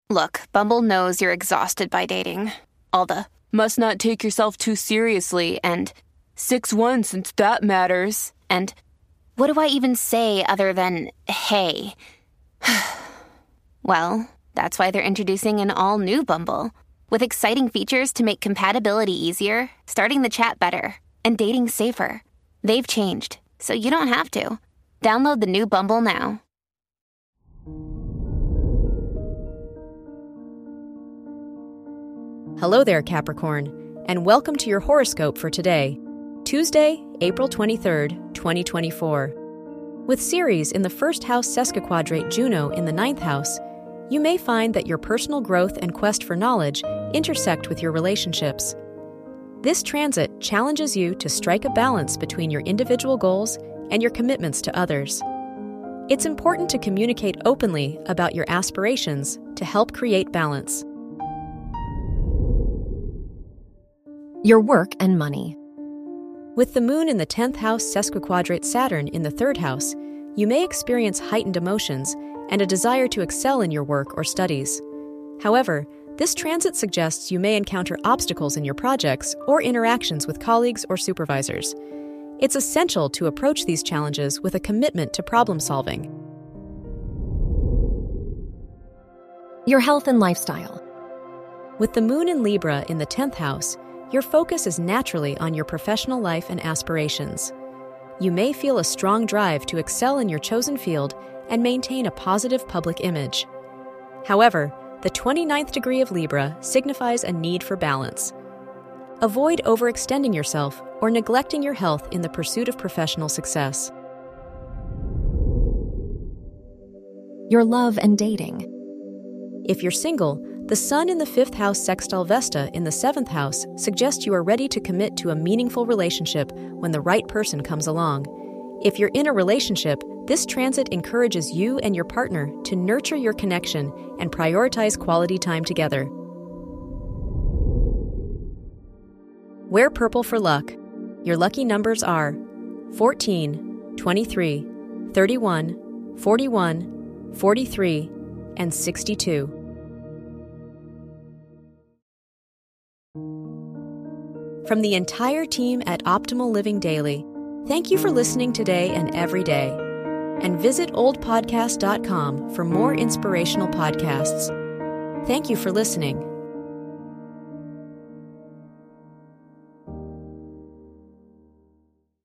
Look, Bumble knows you're exhausted by dating. All the must not take yourself too seriously and 6'1" since that matters. And what do I even say other than hey? Well, that's why they're introducing an all-new Bumble with exciting features to make compatibility easier, starting the chat better, and dating safer. They've changed, so you don't have to. Download the new Bumble now. Hello there, Capricorn, and welcome to your horoscope for today, Tuesday, April 23rd, 2024. With Ceres in the first house sesquiquadrate Juno in the ninth house, you may find that your personal growth and quest for knowledge intersect with your relationships. This transit challenges you to strike a balance between your individual goals and your commitments to others. It's important to communicate openly about your aspirations to help create balance. Your work and money. With the moon in the 10th house sesquiquadrate Saturn in the 3rd house, you may experience heightened emotions and a desire to excel in your work or studies. However, this transit suggests you may encounter obstacles in your projects or interactions with colleagues or supervisors. It's essential to approach these challenges with a commitment to problem solving. Your health and lifestyle. With the moon in Libra in the 10th house, your focus is naturally on your professional life and aspirations. You may feel a strong drive to excel in your chosen field and maintain a positive public image. However, the 29th degree of Libra signifies a need for balance. Avoid overextending yourself or neglecting your health in the pursuit of professional success. Your love and dating. If you're single, the Sun in the 5th house sextile Vesta in the 7th house suggests you are ready to commit to a meaningful relationship when the right person comes along. If you're in a relationship, this transit encourages you and your partner to nurture your connection and prioritize quality time together. Wear purple for luck. Your lucky numbers are 14, 23, 31, 41, 43, and 62. From the entire team at Optimal Living Daily, thank you for listening today and every day. And visit oldpodcast.com for more inspirational podcasts. Thank you for listening.